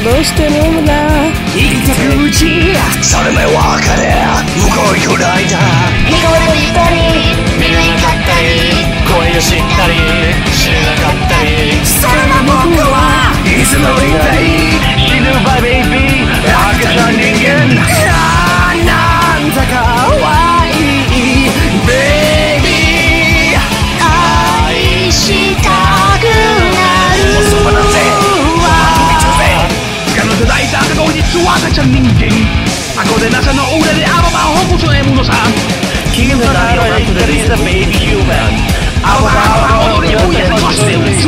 どうしてるんだ生きてくうちそれも別れ向こう行くライダー見事にしたり見なかったり恋を知ったり知らなかったりそれも僕はいつもいない死ぬバイベイビー赤ちゃん人間なんだかわいいベイビー愛したくなるおそばなんて彼女抱いた後日は赤ちゃん人間箱で NASA の裏でアババを保護する獲物さん君の名前は言ったりしたベイビーヒューマンアババは踊りをやりまして